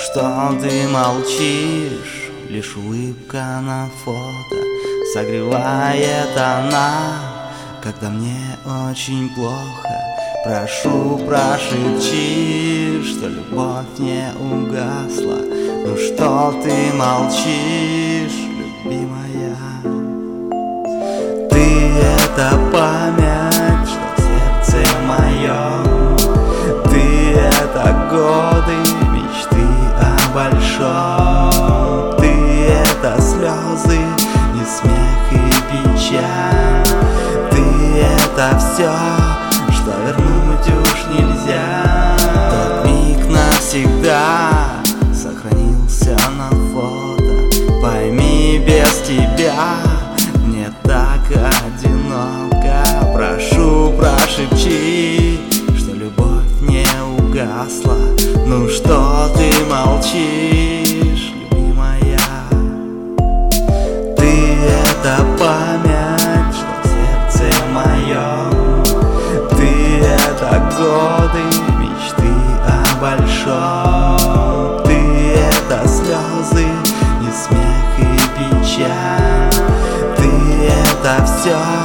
что ты молчишь? Лишь улыбка на фото согревает она, когда мне очень плохо. Прошу, прошепчи, что любовь не угасла. Ну что ты молчишь, любимая? Ты — это память, что в сердце моем. Ты — это годы мечты о большом. Ты — это слезы, не смех и печаль. Ты — это все, что вернуть уж нельзя. Тот миг навсегда сохранился на фото. Пойми, без тебя мне так одиноко. Прошу, прошепчи, что любовь не угасла. Ну что ты молчишь, любимая? Ты — это память, что в сердце моем. Ты — это годы мечты о большом. Ты — это слезы, не смех и печаль. Ты — это все,